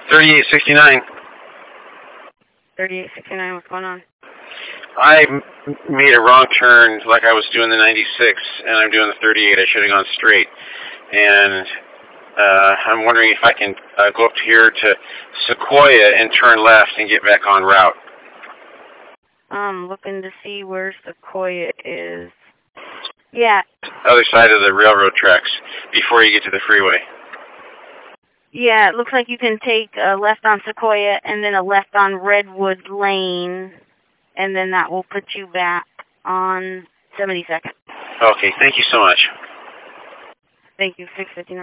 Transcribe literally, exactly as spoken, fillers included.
thirty-eight sixty-nine. thirty-eight sixty-nine, what's going on? I m made a wrong turn like I was doing the ninety-six, and I'm doing the thirty-eight. I should have gone straight. And uh, I'm wondering if I can uh, go up here to Sequoia and turn left and get back on route. I'm looking to see where Sequoia is. Yeah. Other side of the railroad tracks before you get to the freeway. Yeah, it looks like you can take a left on Sequoia and then a left on Redwood Lane, and then that will put you back on seventy-second. Okay, thank you so much. Thank you, six fifty-nine.